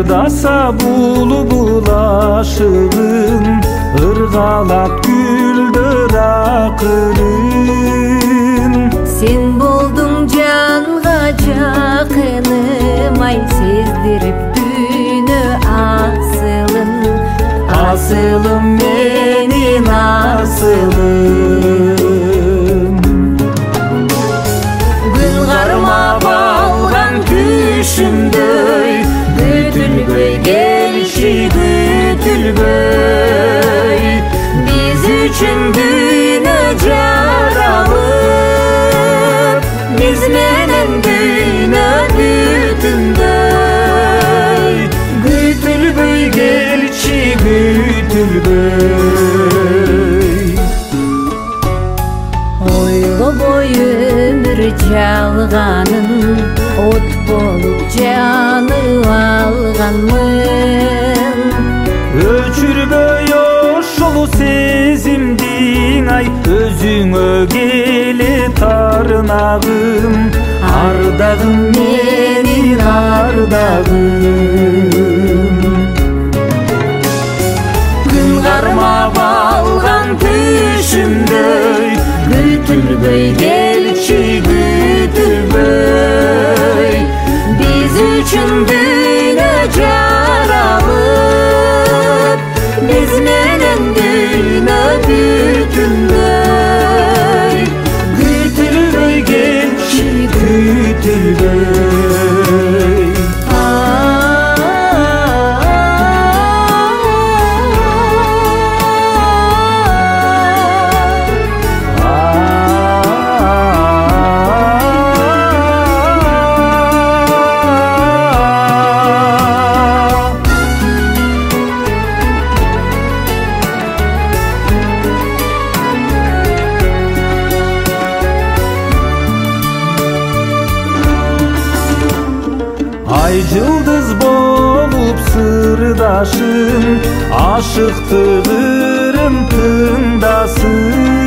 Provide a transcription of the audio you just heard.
ырдаса булбул ашыгын, ыргалап гүлдөр акынын. Сен болдуң жанга жакыным, ай сездирип дүйнө асылын. Асылым менин асылым. Күн кармап алган күшүмдөй, күтүлбөй келчи күтүлбөй. Биз үчүн дүйнө жаралып, биз менен дүйнө бүтүндөй. Күтүлбөй келчи күтүлбөй. Ойлобой өмүр жалганын, от болуп жанып алганмын. Өчүрбөй ошол сезимдиң, ай өзүңө келе тарынагым. Ардагым менин ардагым. Күн кармап алган түшүмдөй, күтүлбөй келчи күтүлбөй. Биз үчүн дүйнө жаралып, биз менен дүйнө бүтүндөй. Күтүлбөй келчи күтүлбөй. Ай жылдыз болуп сырдашым, ашыктыгым тыңдасын.